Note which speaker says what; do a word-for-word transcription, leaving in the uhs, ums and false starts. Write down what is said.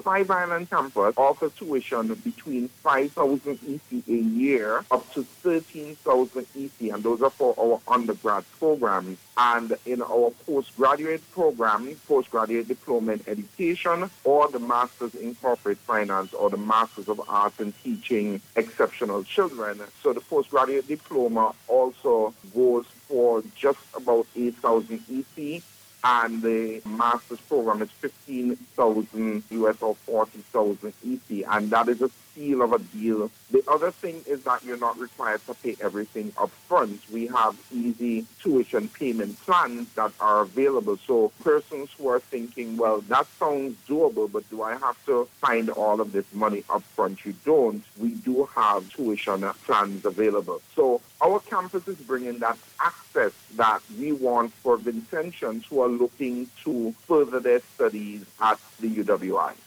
Speaker 1: Five Island campus offers tuition between five thousand E C a year up to thirteen thousand E C, and those are for our undergrad programs. And in our postgraduate program, postgraduate diploma in education, or the Masters in Corporate Finance, or the Masters of Arts in Teaching Exceptional Children. So the postgraduate diploma also goes for just about eight thousand E C, and the master's program is fifteen thousand U S or forty thousand E C, and that is a steal of a deal. The other thing is that you're not required to pay everything up front. We have easy tuition payment plans that are available. So persons who are thinking, well, that sounds doable, but do I have to find all of this money up front? You don't. We do have tuition plans available. So our campus is bringing that access that we want for Vincentians who are looking to further their studies at the U W I.